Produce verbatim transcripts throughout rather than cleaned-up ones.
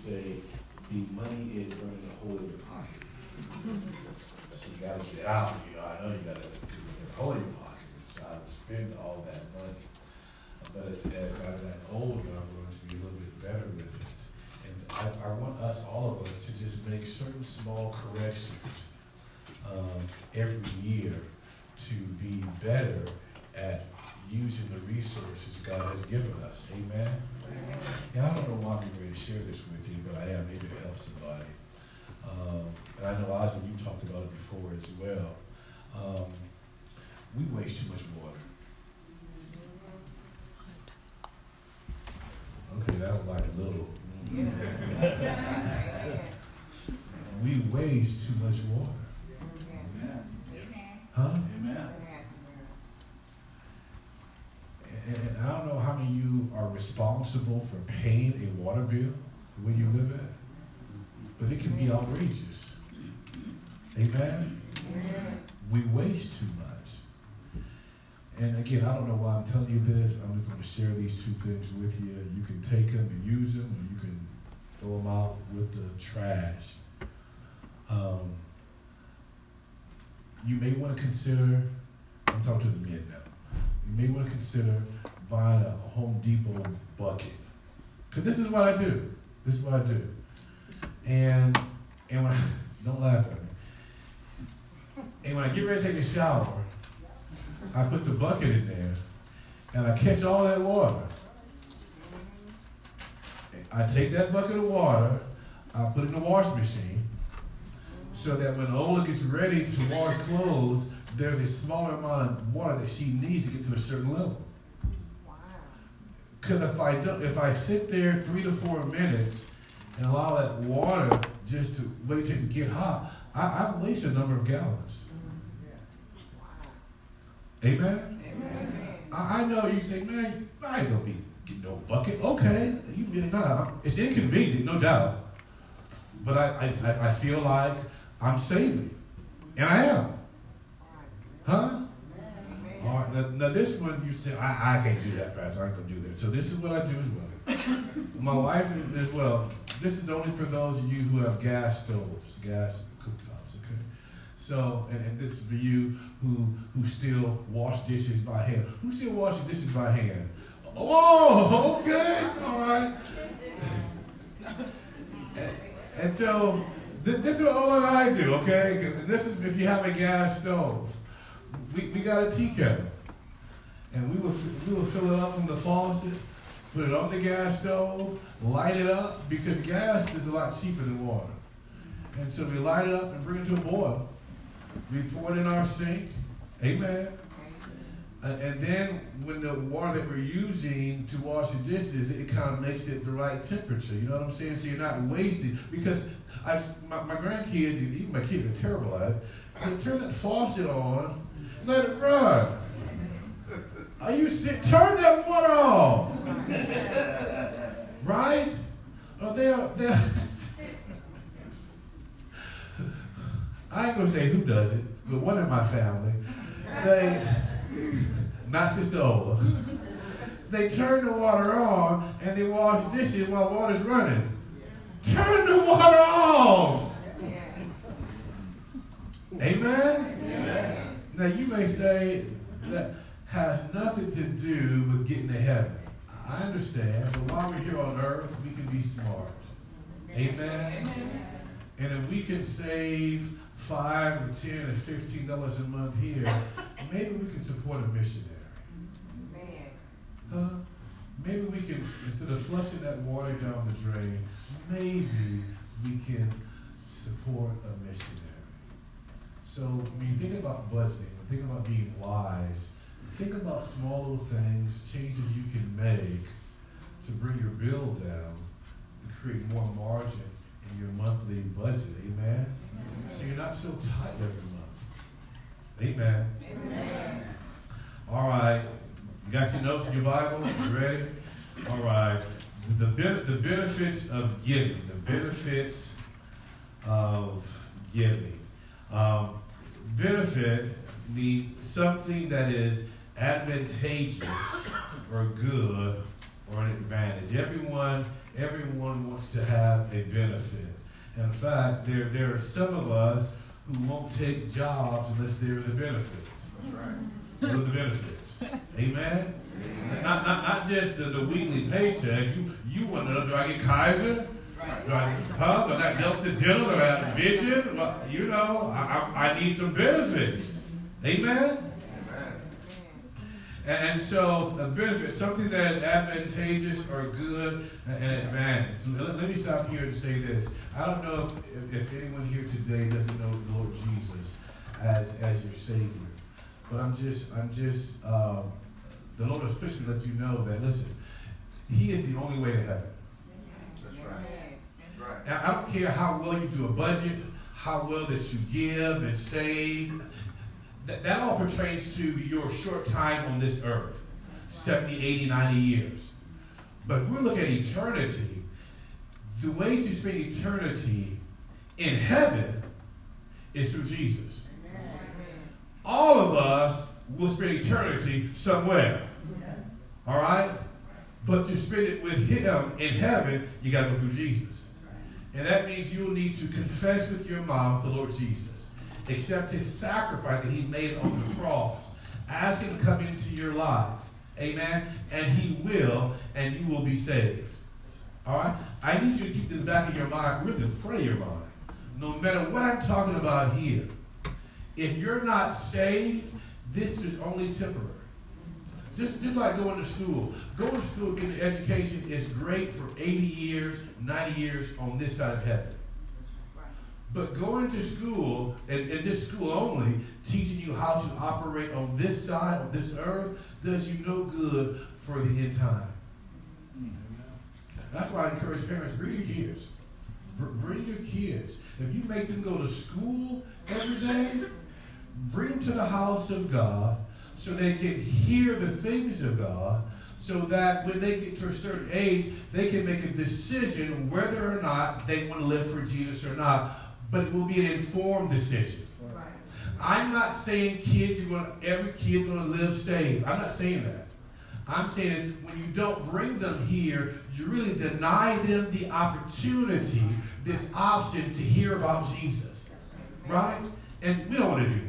say the money is burning a hole in your pocket. So you got to get it out. You know, I know you got to get a hole in your pocket. So I would spend all that money. But as, as I've gotten older, I'm going to be a little bit better with it. And I, I want us, all of us, to just make certain small corrections um, every year to be better at using the resources God has given us. Amen? Amen. Yeah, I don't know why I'm ready to share this with you, but I am maybe to help somebody. Um, and I know, Ozzy, you talked about it before as well. Um, we waste too much water. Okay, that was like a little. Mm. We waste too much water. Amen. Huh? Amen. And, and I don't know how many of you are responsible for paying a water bill where you live at, but it can be outrageous. Amen? Amen. We waste too much. And again, I don't know why I'm telling you this. I'm just going to share these two things with you. You can take them and use them, or you can throw them out with the trash. Um, you may want to consider, I'm talking to the men now, you may want to consider buying a Home Depot bucket. Because this is what I do. This is what I do. And, and when I, don't laugh at me. And when I get ready to take a shower, I put the bucket in there, and I catch all that water. I take that bucket of water, I put it in the wash machine, so that when Ola gets ready to wash clothes, there's a smaller amount of water that she needs to get to a certain level. Because if I don't, if I sit there three to four minutes and allow that water just to wait till it get hot, I, I've wasted a number of gallons. Amen? Amen. I, I know you say, man, I ain't gonna be getting no bucket. Okay, you nah, it's inconvenient, no doubt. But I, I, I feel like I'm saving. And I am. Huh? All right, now, now this one you say, I, I can't do that, Pastor. I ain't gonna do that. So this is what I do as well. My wife as well. This is only for those of you who have gas stoves, gas cooktops, okay? So, and, and this is for you who who still wash dishes by hand. Who still washes dishes by hand? Oh, okay, all right. and, and so th- this is all that I do, okay? This is if you have a gas stove. We we got a tea kettle, and we will we will fill it up from the faucet, put it on the gas stove, light it up because gas is a lot cheaper than water, and so we light it up and bring it to a boil. We pour it in our sink, amen. And, and then when the water that we're using to wash the dishes, it kind of makes it the right temperature. You know what I'm saying? So you're not wasting. Because I've, my, my grandkids, and even my kids are terrible at it, they turn that faucet on, let it run. Are you sick? Turn that water off. Right? Oh, they're, they're I ain't gonna say who does it, but one in my family, they, not Sister Ola, they turn the water on and they wash dishes while water's running. Turn the water off. Amen? Amen? Now you may say that has nothing to do with getting to heaven. I understand, but while we're here on earth, we can be smart. Amen? Amen. And if we can save five or ten or fifteen dollars a month here, maybe we can support a missionary. Huh? Maybe we can, instead of flushing that water down the drain, maybe we can support a missionary. So when you think about budgeting, when you think about being wise, think about small little things, changes you can make to bring your bill down, to create more margin in your monthly budget. Amen? Amen. So you're not so tight every month. Amen. Amen. All right. You got your notes in your Bible? You ready? All right. The, the, the benefits of giving. The benefits of giving. Um, benefit means something that is advantageous or good or an advantage. Everyone everyone wants to have a benefit. In fact, there, there are some of us who won't take jobs unless there is a benefit. That's right. What are the benefits? Amen? Not, not, not just the, the weekly paycheck. You, you want to know, do I get Kaiser? Do I, huh? Do I got Delta Dental? Do I have vision? Well, you know, I, I, I need some benefits. Amen? And so a benefit, something that is advantageous or good and advantage. Let, let me stop here and say this. I don't know if, if, if anyone here today doesn't know the Lord Jesus as, as your Savior. But I'm just, I'm just, um, the Lord especially lets you know that, listen, He is the only way to heaven. That's right. That's right. Now, I don't care how well you do a budget, how well that you give and save. That, that all pertains to your short time on this earth, seventy, eighty, ninety years. But if we're looking at eternity, the way to spend eternity in heaven is through Jesus. Amen. All of us will spend eternity somewhere. Yes. All right? But to spend it with Him in heaven, you got to go through Jesus. And that means you'll need to confess with your mouth the Lord Jesus. Accept His sacrifice that He made on the cross. Ask Him to come into your life. Amen? And He will, and you will be saved. All right? I need you to keep this back in your mind, really the front of your mind. No matter what I'm talking about here, if you're not saved, this is only temporary. Just, just like going to school. Going to school, getting education is great for eighty years, ninety years on this side of heaven. But going to school, and, and this school only, teaching you how to operate on this side, on this earth, does you no good for the end time. That's why I encourage parents, bring your kids. Bring your kids. If you make them go to school every day, bring them to the house of God so they can hear the things of God, so that when they get to a certain age, they can make a decision whether or not they want to live for Jesus or not. But it will be an informed decision. Right. I'm not saying kids, you're going to, every kid is going to live saved. I'm not saying that. I'm saying when you don't bring them here, you really deny them the opportunity, this option to hear about Jesus. Right? And we don't want to do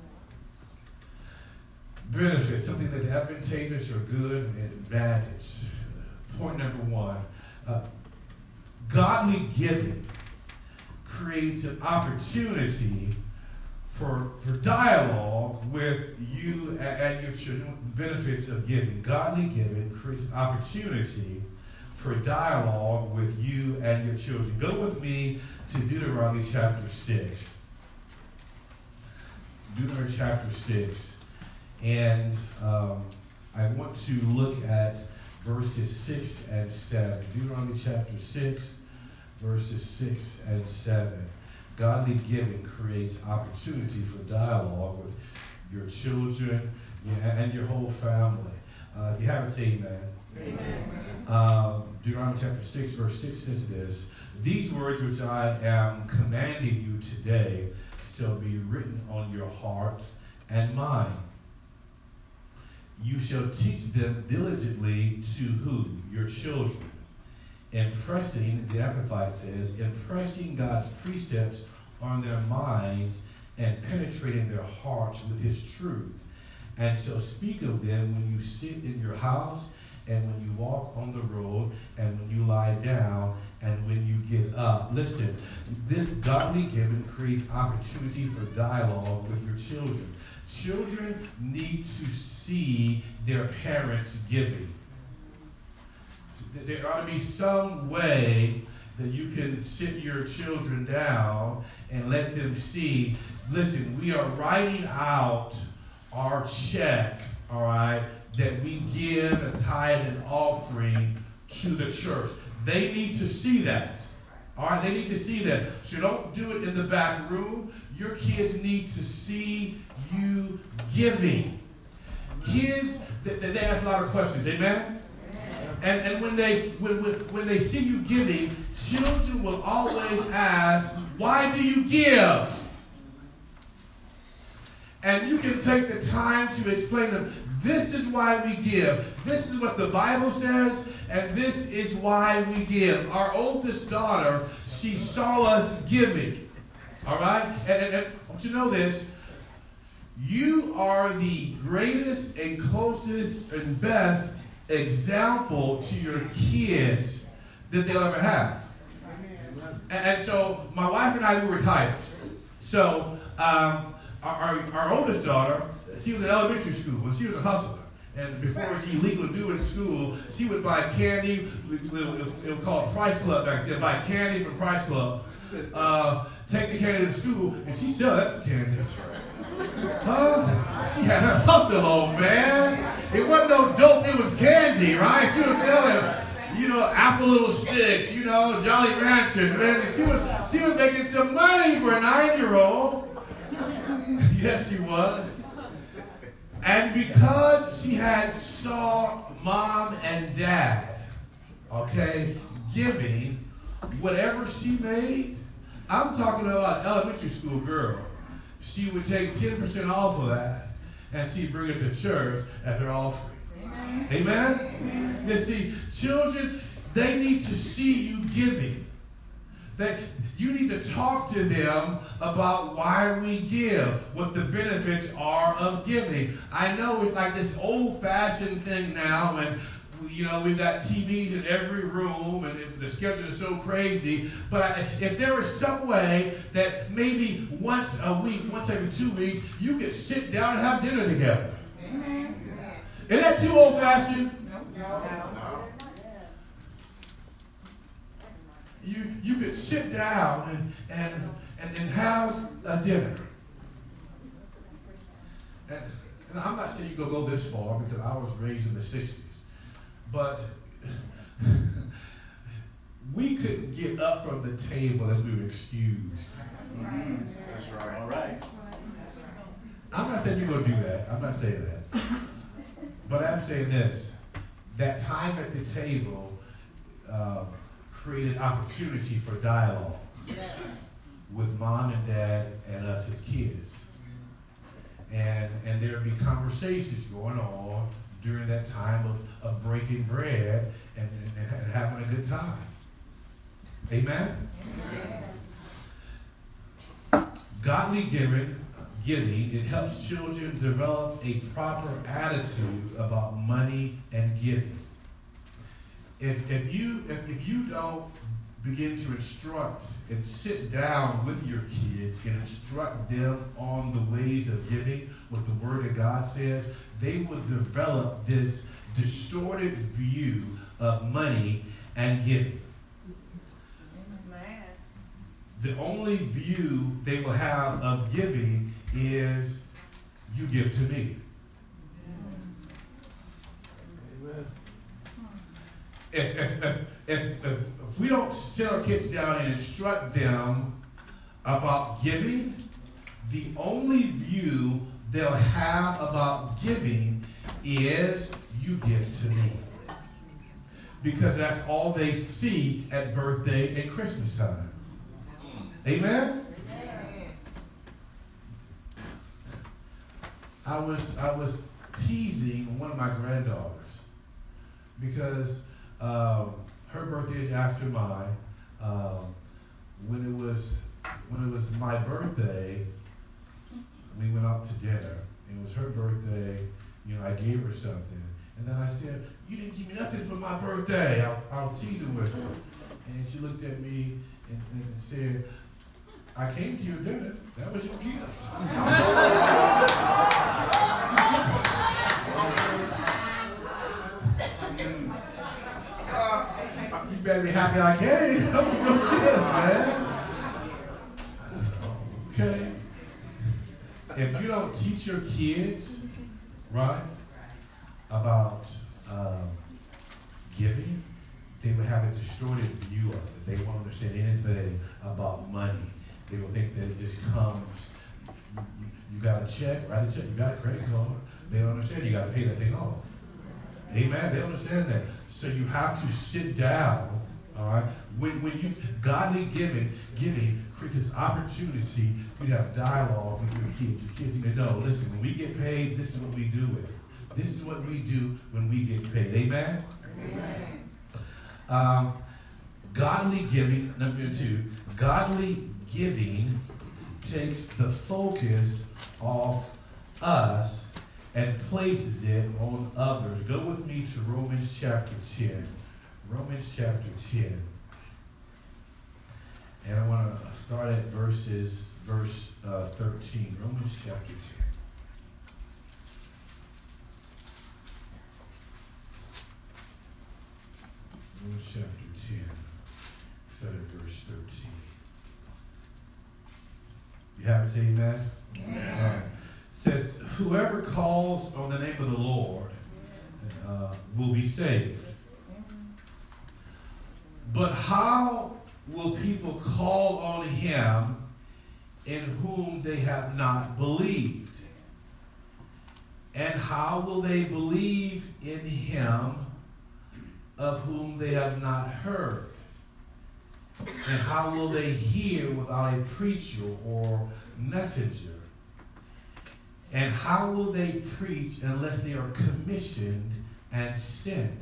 that. Benefit, something that's advantageous or good, and advantage. Point number one, uh, godly giving creates an opportunity for, for dialogue with you and, and your children. Benefits of giving. Godly giving creates an opportunity for dialogue with you and your children. Go with me to Deuteronomy chapter six. Deuteronomy chapter six. And um, I want to look at verses six and seven. Deuteronomy chapter six. Verses six and seven. Godly giving creates opportunity for dialogue with your children and your whole family. Uh, if you haven't said amen. Amen. Um, Deuteronomy chapter six, verse six says this: These words which I am commanding you today shall be written on your heart and mind. You shall teach them diligently to who? Your children. Impressing, the Amplified says, impressing God's precepts on their minds and penetrating their hearts with His truth. And shall speak of them when you sit in your house, and when you walk on the road, and when you lie down, and when you get up. Listen, this godly giving creates opportunity for dialogue with your children. Children need to see their parents giving. There ought to be some way that you can sit your children down and let them see, listen, we are writing out our check, all right, that we give a tithe and offering to the church. They need to see that. All right, they need to see that. So don't do it in the back room. Your kids need to see you giving. Kids, they, they ask a lot of questions. Amen? And, and when they when, when, when they see you giving, children will always ask, why do you give? And you can take the time to explain to them, This is why we give. This is what the Bible says, and this is why we give. Our oldest daughter, she saw us giving. All right? And, and, and I want you to know this. You are the greatest and closest and best example to your kids that they'll ever have. And, and so my wife and I, we were retired. So um, our, our, our oldest daughter, she was in elementary school, but she was a hustler. And before she legal to do in school, she would buy candy. It was, it was called Price Club back then. Buy candy from Price Club. Uh, take the candy to school, and she sell that candy. Huh? She had her hustle on, man. It wasn't no dope, it was candy, right? She was selling, you know, apple little sticks, you know, Jolly Ranchers, man. She was, she was making some money for a nine-year-old. Yes, she was. And because she had saw mom and dad, okay, giving whatever she made, I'm talking about elementary school girl. She would take ten percent off of that, and she'd bring it to church as her offering. Amen? Amen? Amen. You see, children, they need to see you giving. That you need to talk to them about why we give, what the benefits are of giving. I know it's like this old-fashioned thing now, and you know, we've got T Vs in every room, and it, the schedule is so crazy. But I, if there was some way that maybe once a week, once every two weeks, you could sit down and have dinner together. Amen. Is that too old-fashioned? No. No. No. You you could sit down and and and, and have a dinner. And, and I'm not saying you go go this far because I was raised in the sixties. But we couldn't get up from the table as we were excused. That's right. All right. I'm not saying you're going to do that. I'm not saying that. But I'm saying this. That time at the table uh, created opportunity for dialogue with mom and dad and us as kids. And, and there would be conversations going on during that time of, of breaking bread and, and, and having a good time. Amen? Amen. Godly giving, giving, it helps children develop a proper attitude about money and giving. If, if, you, if, if you don't begin to instruct and sit down with your kids and instruct them on the ways of giving, what the Word of God says, they will develop this distorted view of money and giving. Amen. The only view they will have of giving is, you give to me. Amen. If, if, if, if, if, if we don't sit our kids down and instruct them about giving, the only view they'll have about giving is, you give to me. Because that's all they see at birthday and Christmas time. Amen? I was I was teasing one of my granddaughters because um, her birthday is after mine. Um, when it was when it was my birthday, we went out to dinner. It was her birthday. You know, I gave her something. And then I said, you didn't give me nothing for my birthday. I, I was teasing with her. And she looked at me and, and said, I came to your dinner. That was your gift. You better be happy I came. That was your gift, man. Okay. If you don't teach your kids, right, about um, giving, they will have a distorted view of it. They won't understand anything about money. They will think that it just comes. You, you, you got a check, write a check. You got a credit card. They don't understand you got to pay that thing off. Amen. They don't understand that. So you have to sit down. All right. When when you godly giving giving creates this opportunity for you to have dialogue with your kids. Your kids need to know. Listen, when we get paid, this is what we do with it. This is what we do when we get paid. Amen? Amen. Um, godly giving, number two, godly giving takes the focus off us and places it on others. Go with me to Romans chapter ten. Romans chapter ten. And I want to start at verses, verse uh, thirteen. Romans chapter ten. Romans chapter ten. Start at verse thirteen. You have it, say amen? Amen. All right. It says, whoever calls on the name of the Lord uh, will be saved. But how will people call on him in whom they have not believed? And how will they believe in him of whom they have not heard? And how will they hear without a preacher or messenger? And how will they preach unless they are commissioned and sent?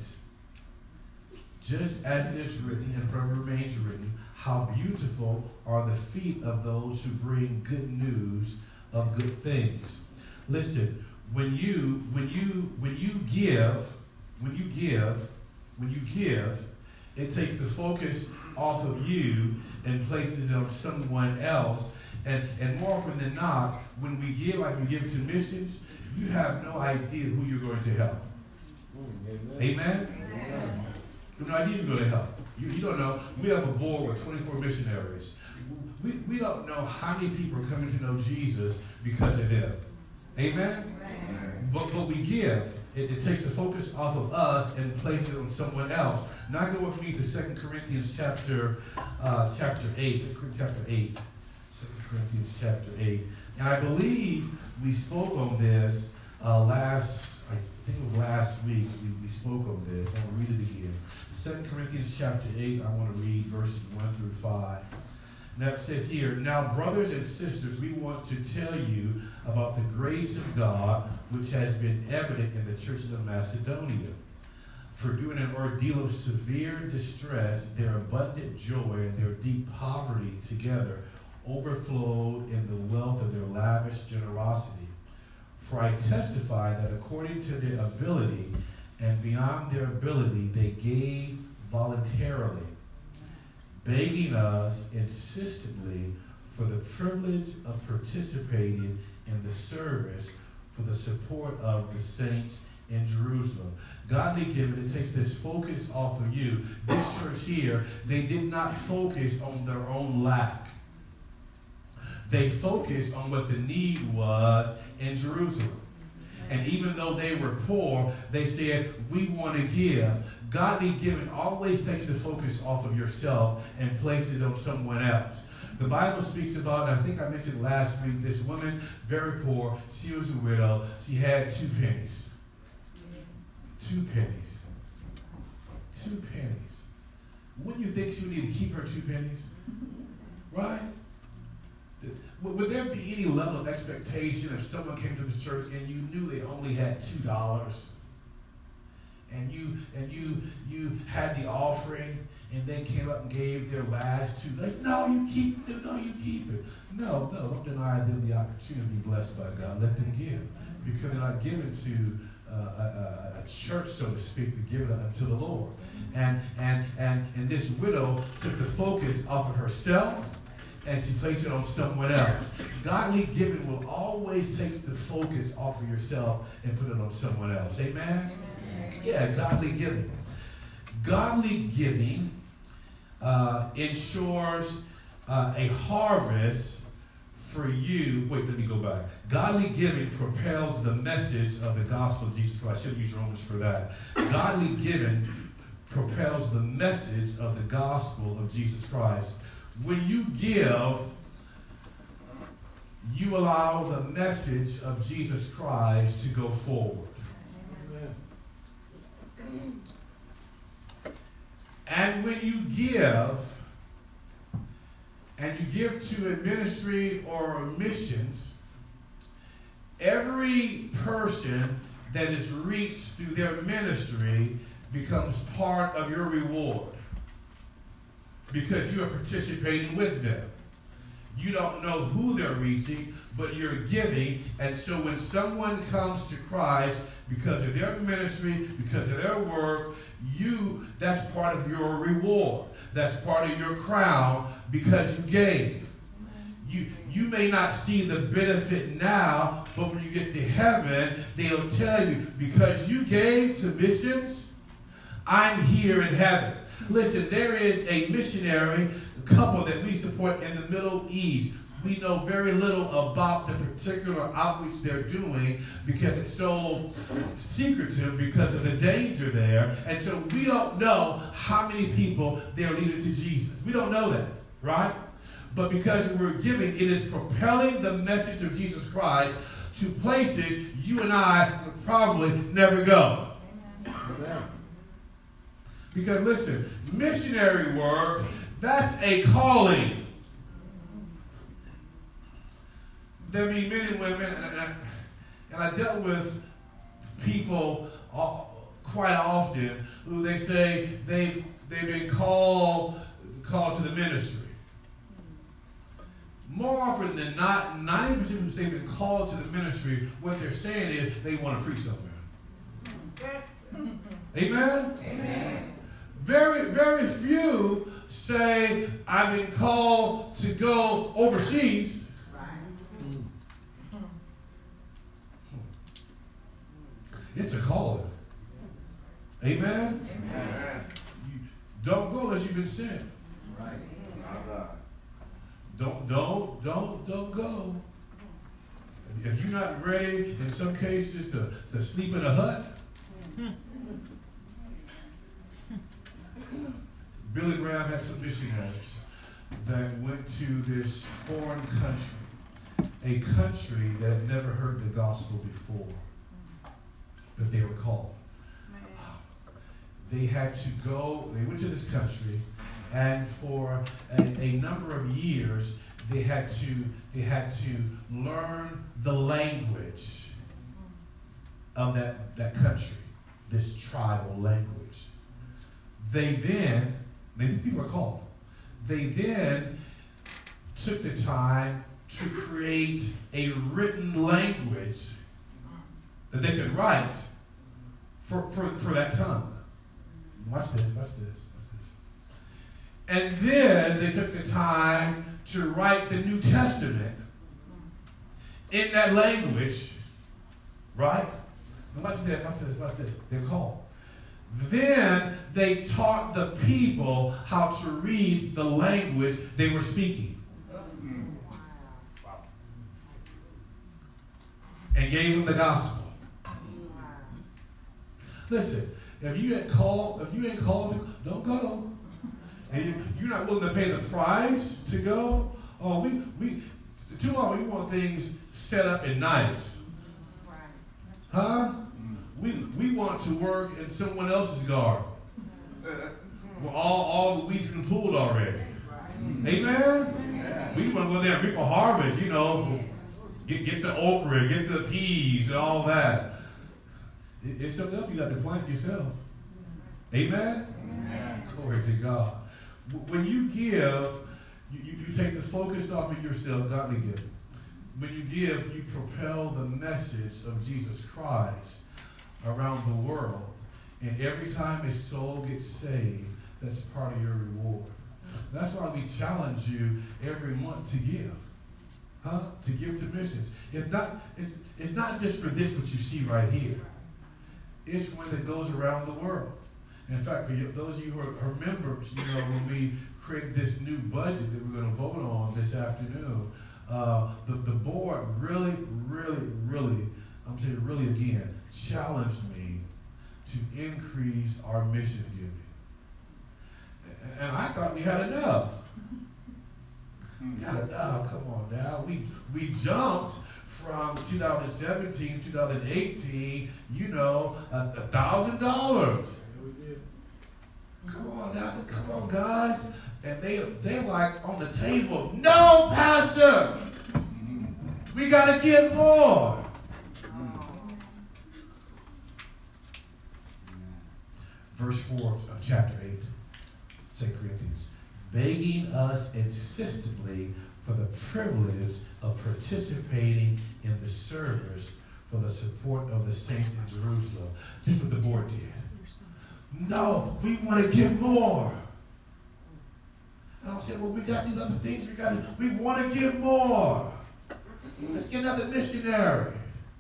Just as it is written, and forever remains written, how beautiful are the feet of those who bring good news of good things. Listen, when you when you when you give, when you give, when you give, it takes the focus off of you and places it on someone else. And and more often than not, when we give, like we give to missions, you have no idea who you're going to help. Amen? Amen? Amen. You have no idea you're going to help. You, you don't know. We have a board with twenty-four missionaries. We, we don't know how many people are coming to know Jesus because of them. Amen? Amen. But, but we give. It, it takes the focus off of us and places it on someone else. Now go with me to Second Corinthians chapter uh, chapter eight. Second Corinthians chapter eight. Second Corinthians chapter eight. And I believe we spoke on this uh, last, I think it was last week, we, we spoke on this. I want to read it again. Second Corinthians chapter eight, I want to read verses one through five. Now it says here, now brothers and sisters, we want to tell you about the grace of God which has been evident in the churches of Macedonia. For during an ordeal of severe distress, their abundant joy and their deep poverty together overflowed in the wealth of their lavish generosity. For I testify that according to their ability and beyond their ability, they gave voluntarily, begging us insistently for the privilege of participating in the service for the support of the saints in Jerusalem. Godly giving, it takes this focus off of you. This church here, they did not focus on their own lack. They focused on what the need was in Jerusalem. And even though they were poor, they said, we want to give. Godly giving always takes the focus off of yourself and places it on someone else. The Bible speaks about, and I think I mentioned last week, this woman, very poor. She was a widow. She had two pennies. Two pennies. Two pennies. Wouldn't you think she would need to keep her two pennies? Right? Would there be any level of expectation if someone came to the church and you knew they only had two dollars, and you and you you had the offering, and they came up and gave their last two? Like, no, you keep it. No, you keep it. No, no, don't deny them the opportunity to be blessed by God. Let them give, because they're not given to uh, a, a church, so to speak, to give it unto the Lord. And and and and this widow took the focus off of herself, and she placed it on someone else. Godly giving will always take the focus off of yourself and put it on someone else. Amen? Amen. Yeah, godly giving. Godly giving uh, ensures uh, a harvest for you. Wait, let me go back. Godly giving propels the message of the gospel of Jesus Christ. I should use Romans for that. Godly giving propels the message of the gospel of Jesus Christ. When you give, you allow the message of Jesus Christ to go forward. Amen. And when you give, and you give to a ministry or a mission, every person that is reached through their ministry becomes part of your reward because you are participating with them. You don't know who they're reaching, but you're giving. And so when someone comes to Christ because of their ministry, because of their work, you, that's part of your reward. That's part of your crown because you gave. You, you may not see the benefit now, but when you get to heaven, they'll tell you, because you gave to missions, I'm here in heaven. Listen, there is a missionary couple that we support in the Middle East. We know very little about the particular outreach they're doing because it's so secretive because of the danger there. And so we don't know how many people they're leading to Jesus. We don't know that, right? But because we're giving, it is propelling the message of Jesus Christ to places you and I would probably never go. Amen. Because listen, missionary work, that's a calling. There be men and women, and I, and I dealt with people quite often who they say they've, they've been called, called to the ministry. More often than not, ninety percent of them say they've been called to the ministry, what they're saying is they want to preach somewhere. Amen? Amen. Very, very few say, I've been called to go overseas. It's a calling. Amen? Amen. You don't go unless you've been sent. Right. Don't, don't, don't, don't go. If you're not ready, in some cases, to, to sleep in a hut, Billy Graham had some missionaries that went to this foreign country, a country that had never heard the gospel before, but they were called. They had to go, they went to this country, and for a, a number of years, they had to they had to learn the language of that, that country, this tribal language. They then, these people are called, they then took the time to create a written language that they could write for, for, for that tongue. Watch this, watch this, watch this. And then they took the time to write the New Testament in that language, right? Now watch this, watch this, watch this. They're called. Then they taught the people how to read the language they were speaking. And gave them the gospel. Listen, if you ain't called, if you ain't called, don't go. And you, you're not willing to pay the price to go. Oh, we we too long we want things set up and nice. Huh? We we want to work in someone else's garden. Where all, all the weeds been pulled already. Amen? We want to go there and reap a harvest, you know. Get get the okra, get the peas and all that. It, it's something else you got to plant yourself. Amen? Amen. Glory to God. When you give, you, you, you take the focus off of yourself, godly giving. When you give, you propel the message of Jesus Christ around the world. And every time a soul gets saved, that's part of your reward. That's why we challenge you every month to give. Huh? To give to missions. It's not, it's, it's not just for this, what you see right here. It's when it goes around the world. In fact, for you, those of you who are, are members, you know, when we create this new budget that we're going to vote on this afternoon, uh, the, the board really, really, really, I'm saying really again, challenged me to increase our mission giving. And, and I thought we had enough. We had enough. Come on now. We, we jumped from two thousand seventeen, two thousand eighteen, you know, a thousand dollars. Come on now, come on, guys. And they, they're like on the table, no, Pastor, we got to give more. verse four of chapter eight, Second Corinthians, begging us insistently for the privilege of participating in the service for the support of the saints in Jerusalem. This is what the board did. No, we want to give more. And I said, well, we got these other things. We got. To, we want to give more. Let's get another missionary.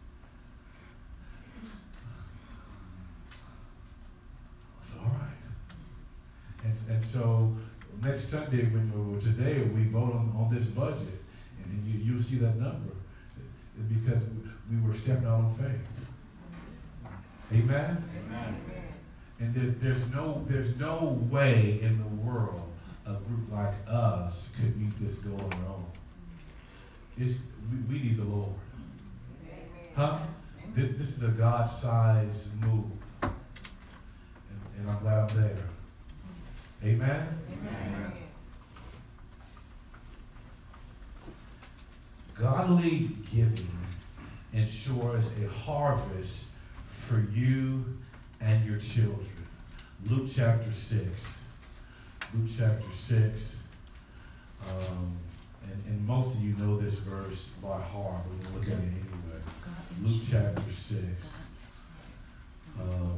All right. And, and so next Sunday, when today we vote on, on this budget, and you, you'll see that number, because we were stepping out on faith. Amen? Amen. And there, there's no there's no way in the world a group like us could meet this goal on our own. It's, we, we need the Lord. Huh? This, this is a God-sized move. And, and I'm glad I'm there. Amen? Amen. Godly giving ensures a harvest for you and your children. Luke chapter six. Luke chapter six. Um, and, and most of you know this verse by heart, but we'll look at it anyway. Luke chapter six. Um,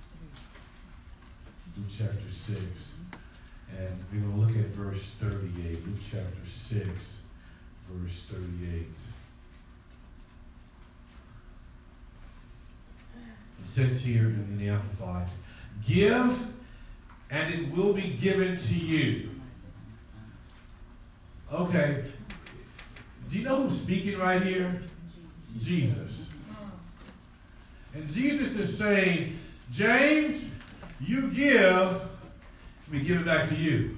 Luke chapter six. And we're going to look at verse thirty-eight. Luke chapter six, verse thirty-eight. It says here in the Amplified, give and it will be given to you. Okay. Do you know who's speaking right here? Jesus. And Jesus is saying, James, you give, we give it back to you.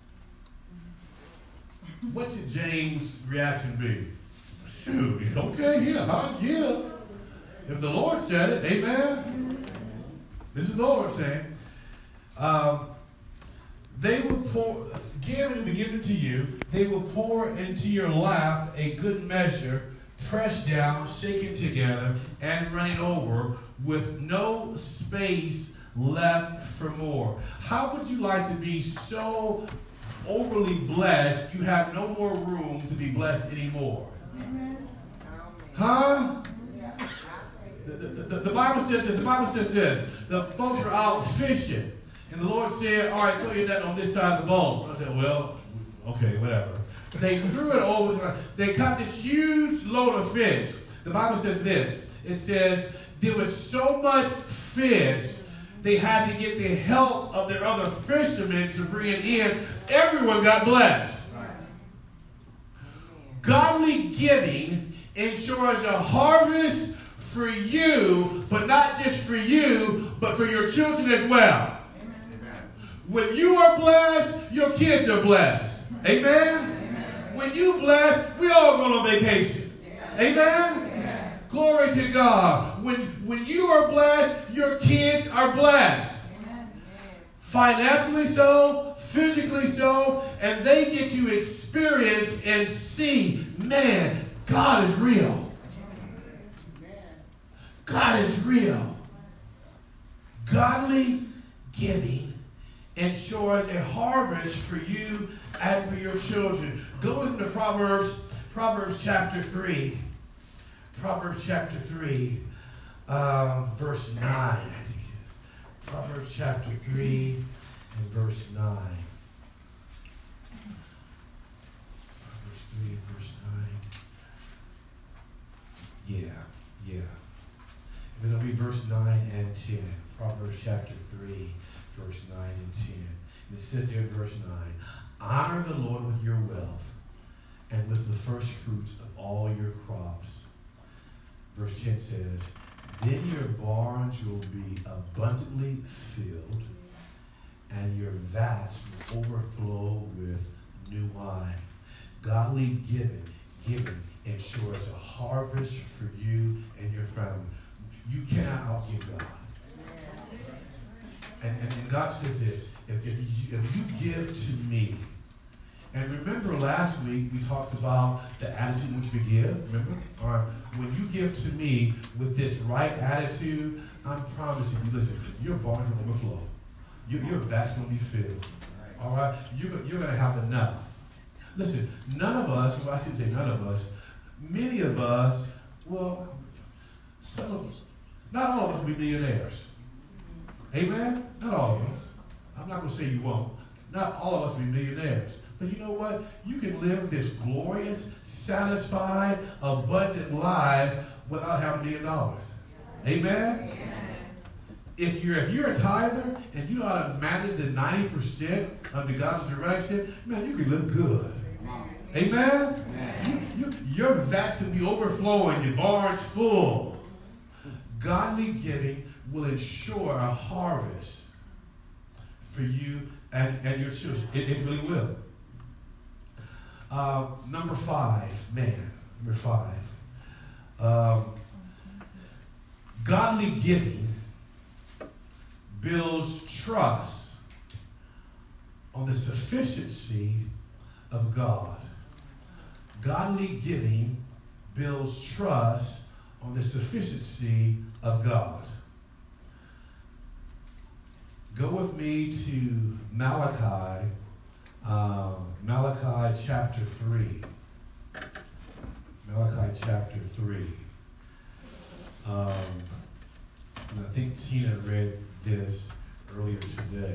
What should James' reaction be? Shoot, okay, yeah, I'll give. If the Lord said it, amen. This is the Lord saying. Um, they will pour, give and be given to you. They will pour into your lap a good measure, pressed down, shaken together, and running over, with no space left for more. How would you like to be so overly blessed you have no more room to be blessed anymore? Huh? The, the, the, the Bible says this. The Bible says this. The folks are out fishing. And the Lord said, all right, throw your net on this side of the boat. I said, well, okay, whatever. They threw it over. They caught this huge load of fish. The Bible says this. It says, there was so much fish, they had to get the help of their other fishermen to bring it in. Everyone got blessed. Godly giving ensures a harvest for you, but not just for you, but for your children as well. When you are blessed, your kids are blessed. Amen? Amen. When you blessed, we all go on vacation. Amen? Amen? Glory to God. When, when you are blessed, your kids are blessed. Amen. Financially so, physically so, and they get to experience and see, man, God is real. God is real. Godly giving ensures a harvest for you and for your children. Go into Proverbs, Proverbs chapter three. Proverbs chapter three, um, verse nine, I think it is. Proverbs chapter three and verse nine. Proverbs three and verse nine. Yeah, yeah. And it'll be verse nine and ten. Proverbs chapter three. Verse nine and ten. And it says here in verse nine, honor the Lord with your wealth and with the first fruits of all your crops. Verse ten says, then your barns will be abundantly filled and your vats will overflow with new wine. Godly giving, giving ensures a harvest for you and your family. You cannot outgive God. And, and, and God says this, if, if, you, if you give to me, and remember last week we talked about the attitude in which we give, remember? All right, when you give to me with this right attitude, I'm promising you, listen, your barn will overflow. your, your vat's going to be filled. All right? You're, you're going to have enough. Listen, none of us, well, I should say none of us, many of us, well, some of us, not all of us will be millionaires. Amen? Not all of us. I'm not going to say you won't. Not all of us will be millionaires. But you know what? You can live this glorious, satisfied, abundant life without having a million dollars. Amen? Amen? If you're, if you're a tither and you know how to manage the ninety percent under God's direction, man, you can live good. Amen? Amen. You, you, your vat can be overflowing, your barn's full. Godly giving will ensure a harvest for you and, and your children. It, it really will. Uh, number five, man, number five. Um, godly giving builds trust on the sufficiency of God. Godly giving builds trust on the sufficiency of God. Go with me to Malachi, um, Malachi chapter three. Malachi chapter three. Um, and I think Tina read this earlier today.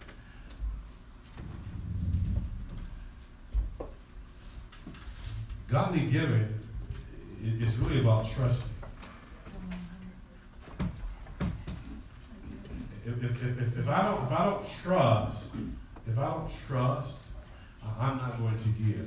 Godly giving is really about trusting. If, if, if, if I don't if I don't trust, if I don't trust, I'm not going to give.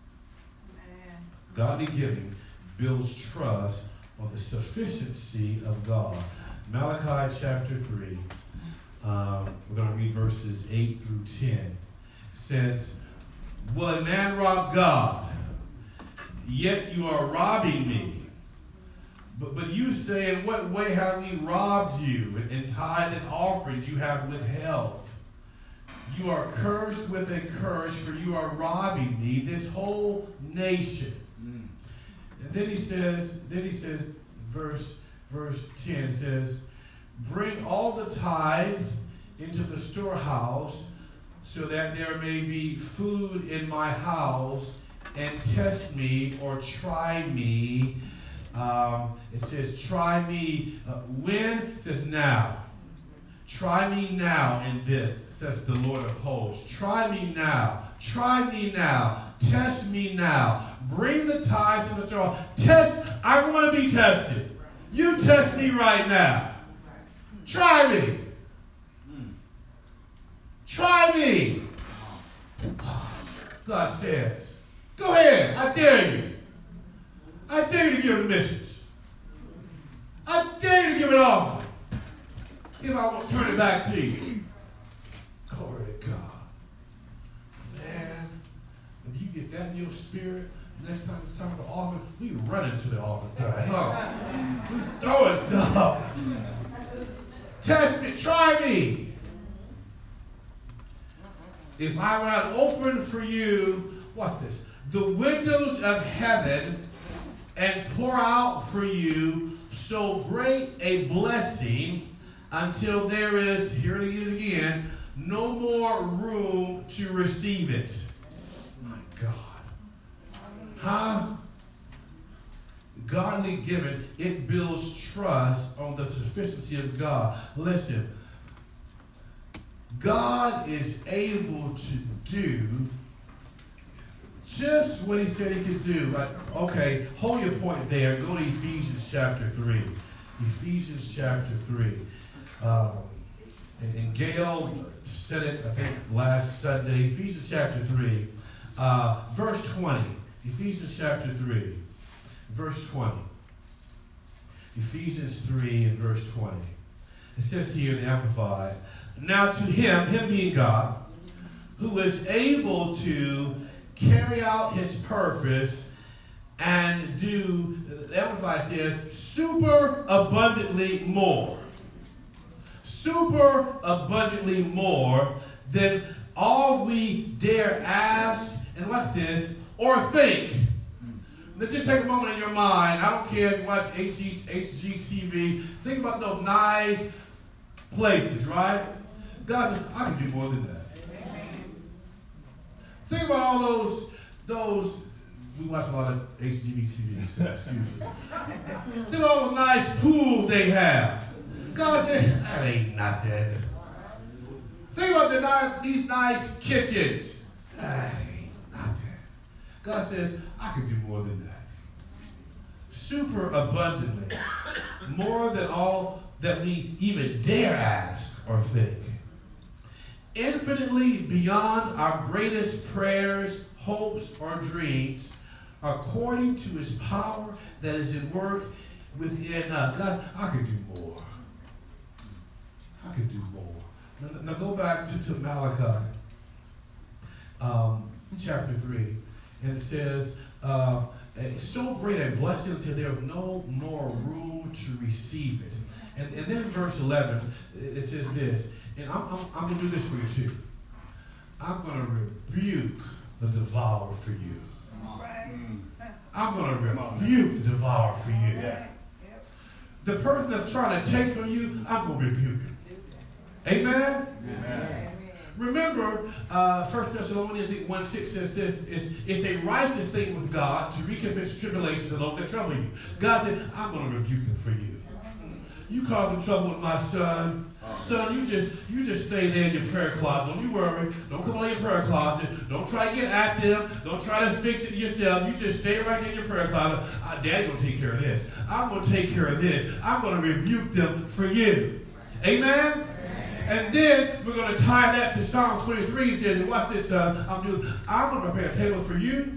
Godly giving builds trust on the sufficiency of God. Malachi chapter three, um, we're going to read verses eight through ten. Says, "Will a man rob God? Yet you are robbing me. But, but you say, in what way have we robbed you? In tithe and offerings you have withheld. You are cursed with a curse, for you are robbing me, this whole nation." Mm. And then he says, then he says, verse verse ten says, "Bring all the tithes into the storehouse, so that there may be food in my house, and test me," or try me. Um, it says, try me uh, when? It says now. Try me now in this, says the Lord of hosts. Try me now. Try me now. Test me now. Bring the tithes to the store. Test. I want to be tested. You test me right now. Try me. Try me. God says, go ahead. I dare you. I dare you to give admissions. I dare you to give an offering. If I won't turn it back to you. Glory to God. Man, if you get that in your spirit, next time it's time for offering, we run into the offering time. Oh, we throwing stuff. Test me, try me. If I were not open for you, watch this, the windows of heaven, and pour out for you so great a blessing until there is, here it is again, no more room to receive it. My God. Huh? Godly giving, it builds trust on the sufficiency of God. Listen, God is able to do just what he said he could do. Like, okay, hold your point there. Go to Ephesians chapter three. Ephesians chapter three. Um, and, and Gail said it, I think, last Sunday. Ephesians chapter three, uh, verse twenty. Ephesians chapter three, verse twenty. Ephesians three and verse twenty. It says here in the Amplified, "Now to him, him being God, who is able to carry out his purpose and do," the Amplified says, "super abundantly more." Super abundantly more than all we dare ask, and watch this, or think. Let's just take a moment in your mind. I don't care if you watch H G T V. Think about those nice places, right? God said, I can do more than that. Think about all those, those, we watch a lot of H G B T V, so excuse us. Think about all the nice pools they have. God said, that ain't nothing. Think about the nice, these nice kitchens. That ain't nothing. God says, I can do more than that. Super abundantly, more than all that we even dare ask or think. Infinitely beyond our greatest prayers, hopes, or dreams, according to his power that is at work within us. God, I can do more. I can do more. Now, now go back to, to Malachi um, chapter three, and it says, uh, so great a blessing until there is no more room to receive it. And, and then verse eleven, it says this, and I'm, I'm, I'm going to do this for you too. I'm going to rebuke the devourer for you. I'm going to rebuke the devourer for you. The person that's trying to take from you, I'm going to rebuke him. Amen? Amen. Remember, uh, First Thessalonians one six says this, it's, it's a righteous thing with God to recompense tribulation to those that trouble you. God said, I'm going to rebuke them for you. You causing trouble with my son. Son, you just you just stay there in your prayer closet. Don't you worry. Don't come out of your prayer closet. Don't try to get at them. Don't try to fix it yourself. You just stay right there in your prayer closet. Uh, Daddy's going to take care of this. I'm going to take care of this. I'm going to rebuke them for you. Amen? And then we're going to tie that to Psalm twenty-three. It says, watch this, uh, I'm, doing, I'm going to prepare a table for you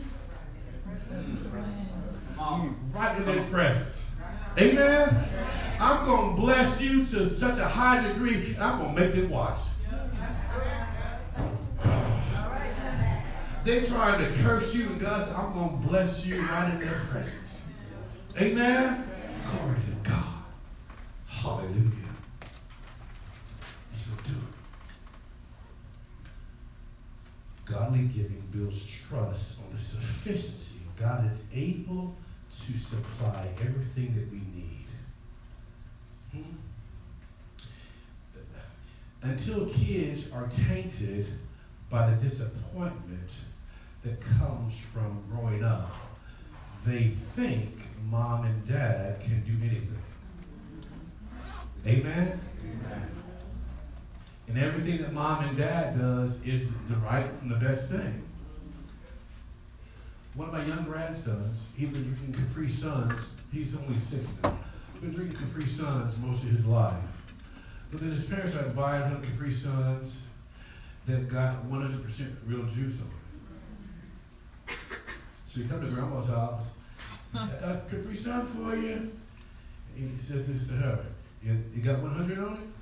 right in their presence. Amen? I'm going to bless you to such a high degree, and I'm going to make them watch. They're trying to curse you, and God said, I'm going to bless you right in their presence. Amen? Glory to God. Hallelujah. He's going to do it. Godly giving builds trust on the sufficiency. God is able to supply everything that we need. Hmm? Until kids are tainted by the disappointment that comes from growing up, they think mom and dad can do anything. Amen? Amen. And everything that mom and dad does is the right and the best thing. One of my young grandsons, he's been drinking Capri Suns. He's only six now. He's been drinking Capri Suns most of his life. But then his parents started buying him Capri Suns that got one hundred percent real juice on it. So he come to grandma's house. He said, I got Capri Sun for you. And he says this to her. You, you got one hundred on it?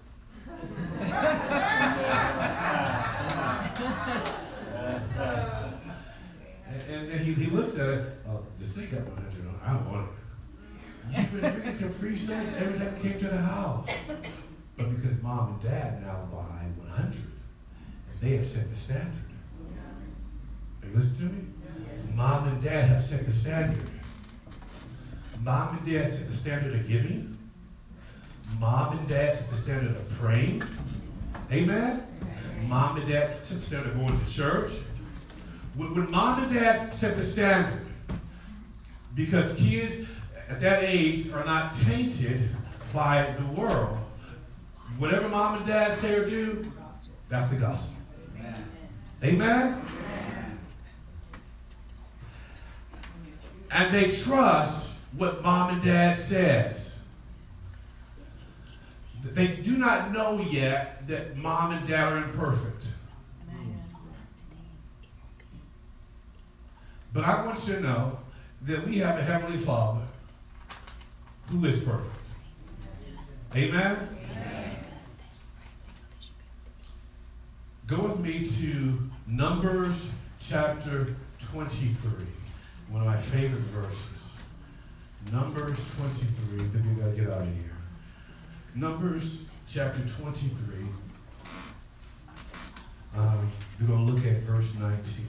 and, and, and he, he looks at it. Oh, this thing got one hundred on it. I don't want it. You've been drinking Capri Sun every time you came to the house. But because mom and dad now buy one hundred, and they have set the standard. Are you listening to me? Mom and dad have set the standard. Mom and dad set the standard of giving. Mom and dad set the standard of praying. Amen? Mom and dad set the standard of going to church. When, when mom and dad set the standard, because kids at that age are not tainted by the world, whatever mom and dad say or do, that's the gospel. Amen? Amen? And they trust what mom and dad says. They do not know yet that mom and dad are imperfect. But I want you to know that we have a Heavenly Father who is perfect. Amen? Amen. Go with me to Numbers chapter twenty-three. One of my favorite verses. Numbers twenty-three. Then we got to get out of here. Numbers chapter twenty-three. Um, we're going to look at verse nineteen.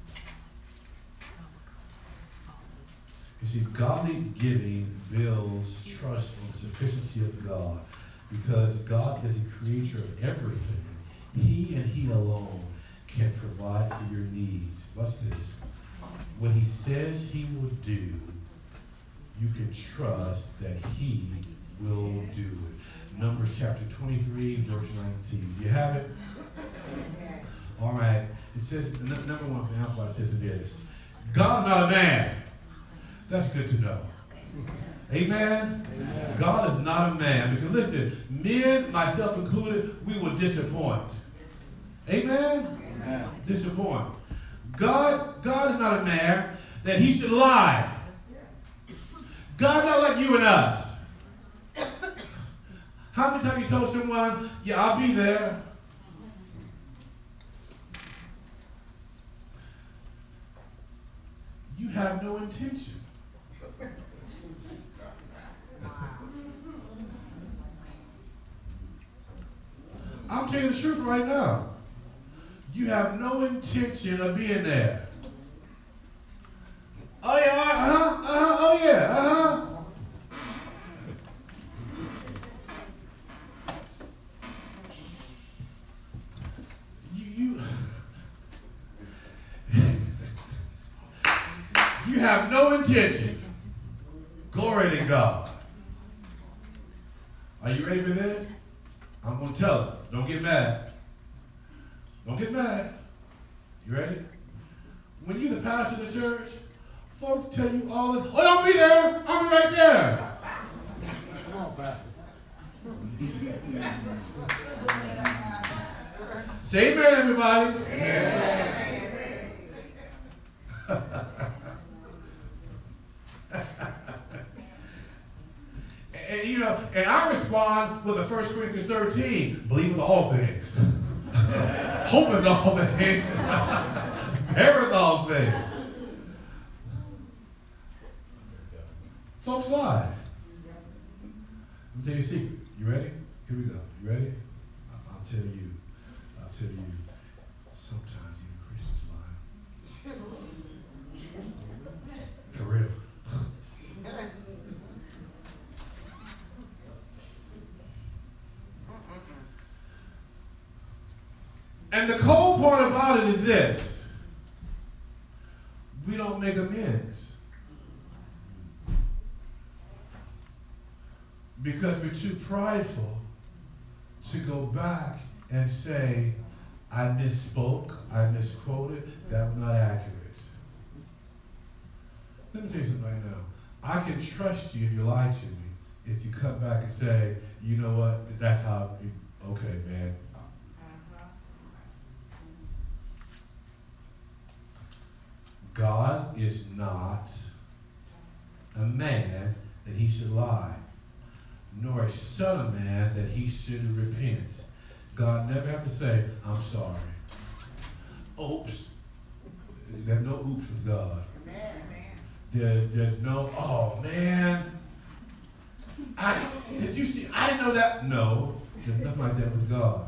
You see, godly giving builds trust on the sufficiency of God, because God is the creator of everything. He and he alone can provide for your needs. Watch this. What he says he will do, you can trust that he will do it. Numbers chapter twenty-three, verse nineteen. Do you have it? All right. It says, n- number one from Amplified says this. God's not a man. That's good to know. Amen? Amen? God is not a man. Because listen, men, myself included, we will disappoint. Amen? Amen. Disappoint. God, God is not a man that he should lie. God's not like you and us. How many times you told someone, yeah, I'll be there? You have no intention. I'm telling you the truth right now. You have no intention of being there. Oh yeah, uh-huh, uh-huh, oh yeah, uh-huh. You, you, you have no intention. Glory to God. Are you ready for this? I'm going to tell it. Don't get mad. Don't get mad. You ready? When you're the pastor of the church, folks tell you all this. Oh, I'll be there. I'll be right there. Come on, Pastor. Say amen, everybody. Amen. And, you know, and I respond with the First Corinthians thirteen, believe with all things. Hope is all things. Beareth all things. Folks lie. Let me tell you a secret. You ready? Here we go. You ready? I'll tell you. I'll tell you. Sometimes even Christians lie. For real. And the cold part about it is this. We don't make amends. Because we're too prideful to go back and say, I misspoke, I misquoted, that was not accurate. Let me tell you something right now. I can trust you if you lie to me. If you come back and say, you know what, that's how, you, okay, man. God is not a man that he should lie, nor a son of man that he should repent. God never have to say, I'm sorry. Oops. There's no oops with God. There, there's no, oh man, I did you see, I didn't know that. No, there's nothing like that with God.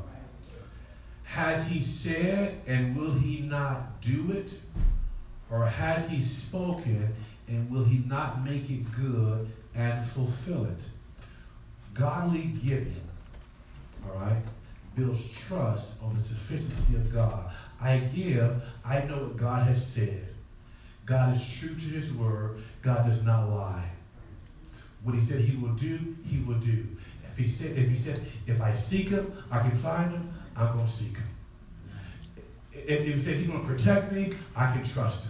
Has he said and will he not do it? Or has he spoken and will he not make it good and fulfill it? Godly giving, all right, builds trust on the sufficiency of God. I give, I know what God has said. God is true to his word. God does not lie. What he said he will do, he will do. If he said, if he said, if I seek him, I can find him, I'm going to seek him. If he says he's going to protect me, I can trust him.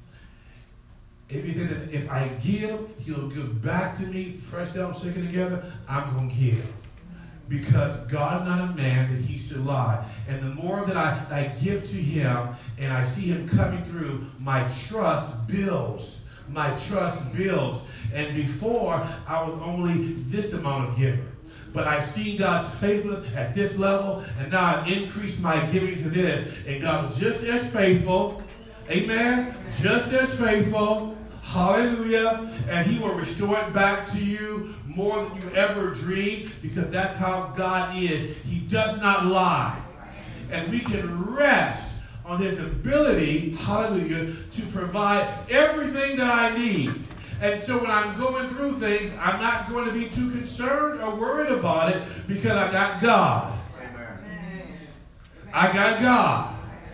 If he says that if I give, he'll give back to me, fresh down, shaken together, I'm going to give. Because God is not a man that he should lie. And the more that I, I give to him and I see him coming through, my trust builds. My trust builds. And before, I was only this amount of giver. But I've seen God's faithfulness at this level, and now I've increased my giving to this. And God was just as faithful. Amen? Just as faithful. Hallelujah. And he will restore it back to you more than you ever dreamed, because that's how God is. He does not lie. And we can rest on his ability, hallelujah, to provide everything that I need. And so when I'm going through things, I'm not going to be too concerned or worried about it, because I got God. I got God.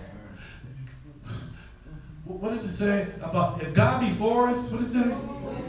What does it say about if God be for us? What does it say?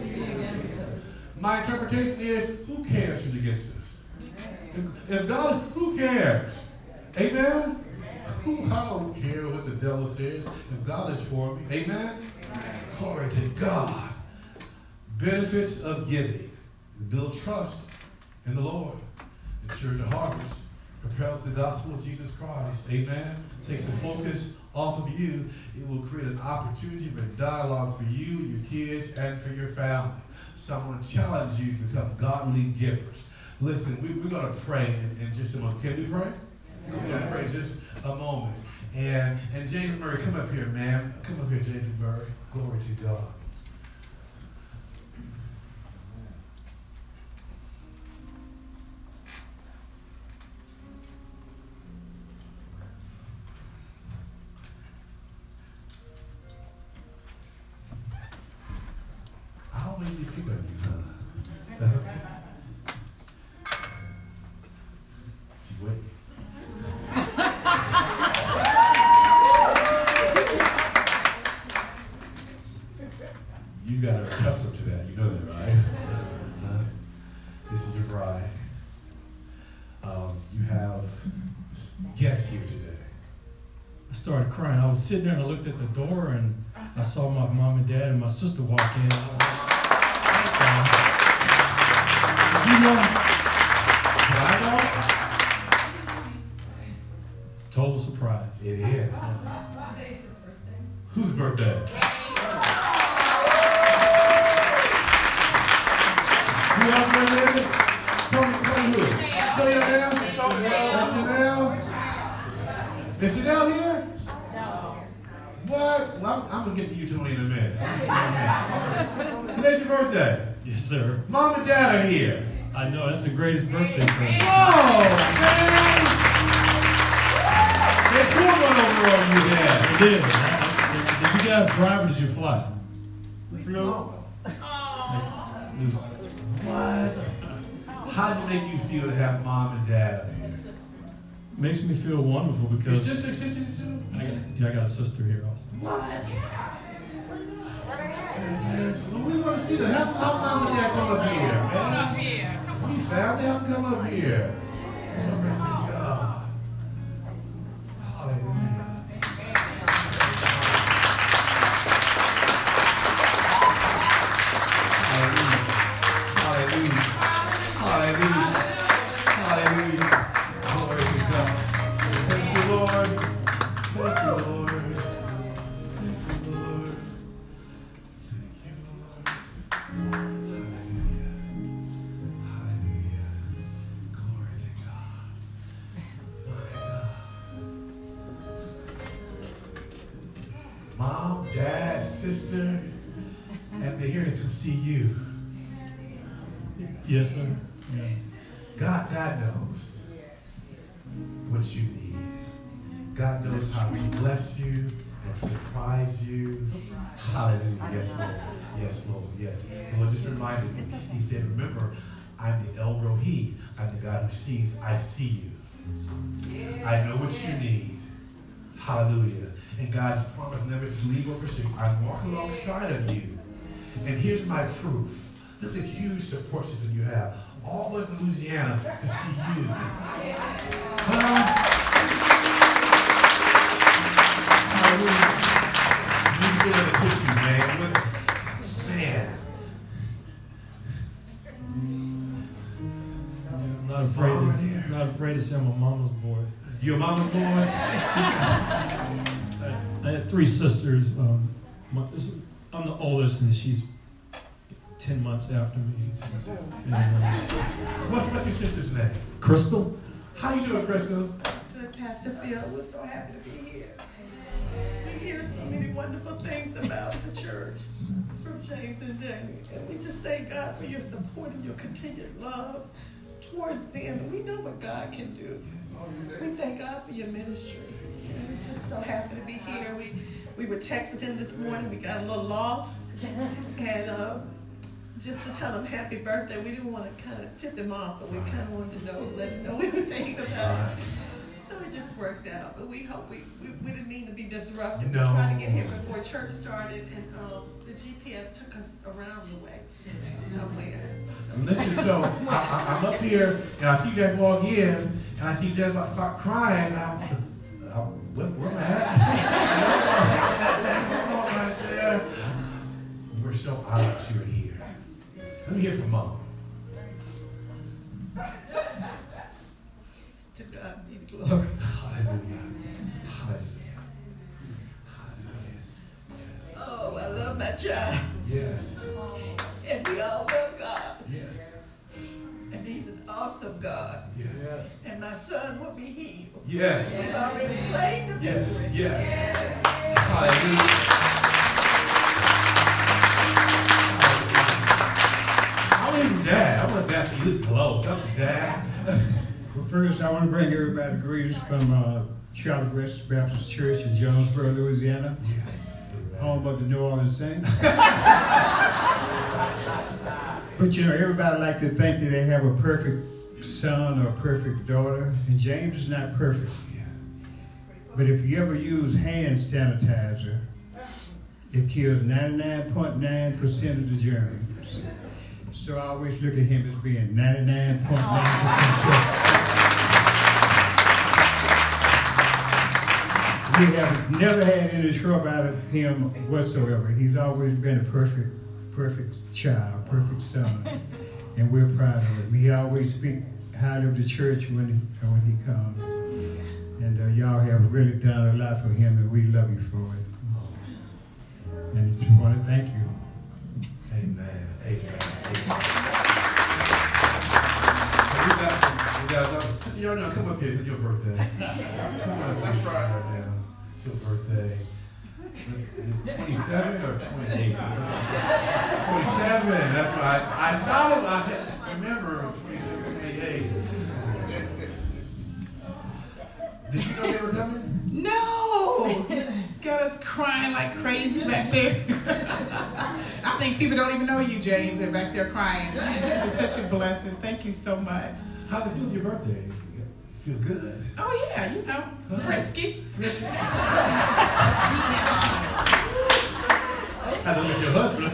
My interpretation is, who cares who's against us? If, if God, who cares? Amen? Who, I don't care what the devil says. If God is for me, amen? Glory to God. Benefits of giving. Build trust in the Lord. The Church of Harvest propels the gospel of Jesus Christ. Amen? Takes the focus off of you. It will create an opportunity for dialogue for you, your kids, and for your family. So I want to challenge you to become godly givers. Listen, we, we're going to pray in, in just a moment. Can we pray? We're going to pray just a moment. And, and James Murray, come up here, man. Come up here, James Murray. Glory to God. I always be picking on you, huh? See, wait. You got her accustomed to that. You know that, right? Uh, this is your bride. Um, you have guests here today. I started crying. I was sitting there and I looked at the door and I saw my mom and dad and my sister walk in. I was like, uh, you know, Can I go? it's a total surprise. It is. Whose birthday? Who else birthday is it? Tony, Tony who? Show your now. Is Chanel? Is Chanel here? What? Well, I'm, I'm going to get to you, Tony, in a minute. Today's your birthday. Yes, sir. Mom and Dad are here. I know, that's the greatest birthday present. Whoa, man! They poured one over on you there. It did. Did, did you guys drive or did you fly? No. It was- What? How does it make you feel to have Mom and Dad up here? Makes me feel wonderful Your because sister, sister too? I got, yeah, I got a sister here also. What? Goodness. Well, we want to see that. Have, have Mom and Dad come up here, man. Come up here. We family, have them come up here. Glory to God. Hallelujah. Hallelujah. Hallelujah. Hallelujah. Hallelujah. Glory to God. Thank you, Lord. Thank you, Lord. Thank you, Lord. Thank you, Lord. Hallelujah. Hallelujah. Glory to God. My God. Mom, Dad, sister, and they're here to come see you. Yes, sir. Yeah. God, God knows what you need. God knows how to bless you and surprise you. Hallelujah. Yes, Lord. Yes, Lord. Yes. The Lord just reminded me. He said, remember, I'm the El Rohi. I'm the God who sees. I see you. I know what you need. Hallelujah. And God's promise never to leave or forsake. I'm walking alongside of you. And here's my proof. Look at the huge support system you have. All the way from Louisiana to see you. Huh? Hallelujah. You can get a tissue, man. Look, man. Yeah, I'm not afraid Mom right to, here. not afraid to say I'm a mama's boy. You a mama's boy? I, I had three sisters. Um, my, this, I'm the oldest, and she's ten months after me. And, uh, What's, what's your sister's name? Crystal? How you doing, Crystal? Good, Pastor Phil. We're so happy to be here. We hear so many wonderful things about the church from James and Danny. And we just thank God for your support and your continued love towards them. We know what God can do. We thank God for your ministry. And we're just so happy to be here. We we were texting him this morning. We got a little lost. And uh, just to tell him happy birthday, we didn't want to kind of tip him off, but we kind of wanted to know, let him know we were thinking about him. So it just worked out. But we hope we, we, we didn't mean to be disruptive. No. We tried to get here before church started, and um, the G P S took us around the way somewhere. So. Listen, so I, I, I'm up here, and I see you guys walk in, and I see you guys about to start crying. And I'm, I'm, where, where am I at? Right there. We're so honored that you're here. Let me hear from Mom. To God be the glory. Hallelujah. Hallelujah. Hallelujah. Yes. Oh, I love my child. Yes. And we all love God. Yes. And He's an awesome God. Yes. And my son will be healed. Yes. We've already played the Yes. victory. Yes. Hallelujah. I'm even Dad. I want Dad to see this close. I'm Dad. Well, first, I want to bring everybody greetings from uh, Charlotte West Baptist Church in Jonesboro, Louisiana, Yes. home of the New Orleans Saints. But you know, everybody like to think that they have a perfect son or a perfect daughter, and James is not perfect. Yeah. But if you ever use hand sanitizer, it kills ninety-nine point nine percent of the germs. So I always look at him as being ninety-nine point nine percent perfect. We have never had any trouble out of him whatsoever. He's always been a perfect, perfect child, perfect son, and we're proud of him. He always speaks highly of the church when he, when he comes. And uh, y'all have really done a lot for him, and we love you for it. And just want to thank you. Amen. Amen. Amen. So we got some, we got another. Sister Yarnell, come up here. It's your birthday. Come on, that's right. Now, it's your birthday. twenty-seven or twenty-eight? twenty-seven. That's right. I thought about it. Remember, twenty-seven, twenty-eight. Did you know they were coming? No! Got us crying like crazy back there. I think people don't even know you, James, are back there crying. This is such a blessing. Thank you so much. How did it feel your birthday? Feels good. Oh, yeah, you know, frisky. Frisky. I look at your husband.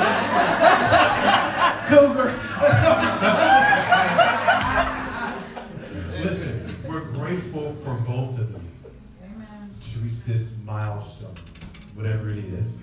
Cougar. Listen, we're grateful for both of you. Amen. To reach this milestone, whatever it is.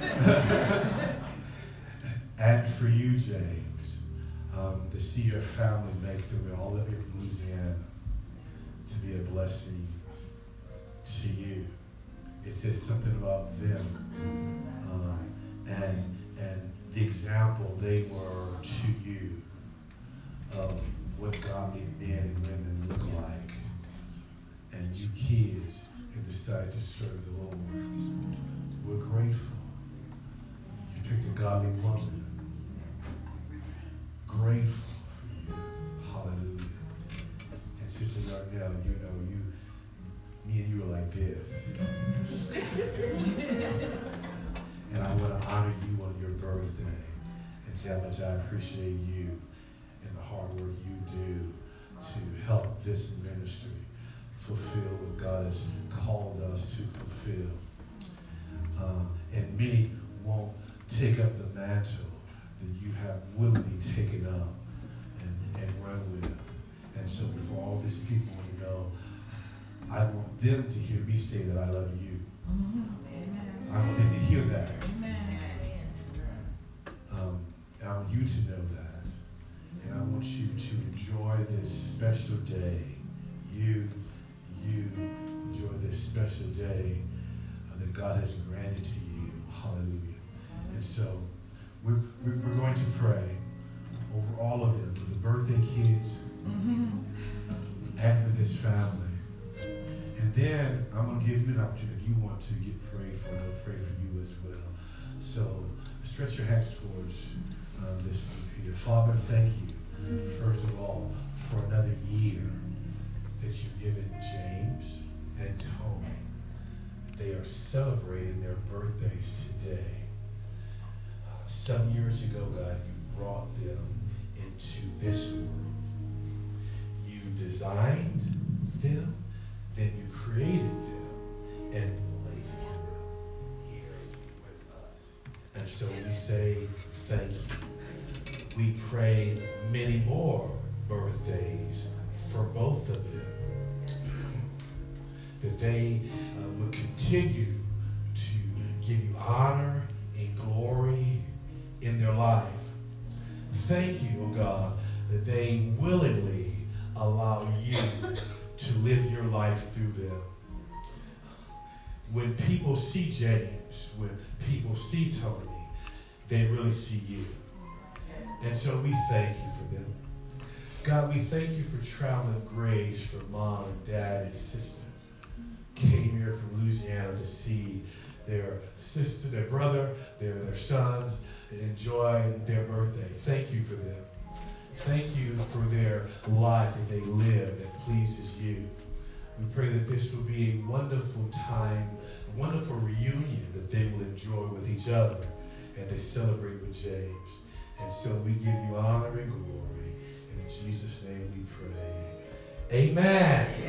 And for you, James, um, to see your family make their way all the way from Louisiana to be a blessing to you. It says something about them um, and and the example they were to you of what godly men and women look like. And you kids have decided to serve the Lord. We're grateful. You picked a godly woman. Grateful for you. Hallelujah. And Sister Darnell, you know, you, me and you are like this. And I want to honor you on your birthday and say how much I appreciate you and the hard work you do to help this ministry fulfill what God has called us to fulfill. Uh, and many won't take up the mantle that you have willingly taken up and, and run with. And so before all these people want to know, I want them to hear me say that I love you. Mm-hmm. I want them to hear that. Um, and I want you to know that. And I want you to enjoy this special day. You, you enjoy this special day uh, that God has granted to you. Hallelujah. And so we're, we're, we're going to pray over all of them, for the birthday kids mm-hmm. and for this family. And then I'm going to give you an opportunity if you want to get prayed for, and I'll pray for you as well. So stretch your hands towards uh, this Peter. Father, thank you, first of all, for another year that you've given James and Tony. They are celebrating their birthdays today. Uh, some years ago, God, you brought them into this world. You designed them. then you created them and placed them here with us. And so we say thank you. We pray many more birthdays for both of them, that they uh, will continue to give you honor and glory in their life. Thank you, oh God, that they willingly allow you to live your life through them. When people see James, when people see Tony, they really see you. And so we thank you for them. God, we thank you for traveling grace for mom and dad and sister. Came here from Louisiana to see their sister, their brother, their, their sons, and enjoy their birthday. Thank you for them. Thank you for their life that they live that pleases you. We pray that this will be a wonderful time, a wonderful reunion that they will enjoy with each other as they celebrate with James. And so we give you honor and glory. And in Jesus' name we pray. Amen.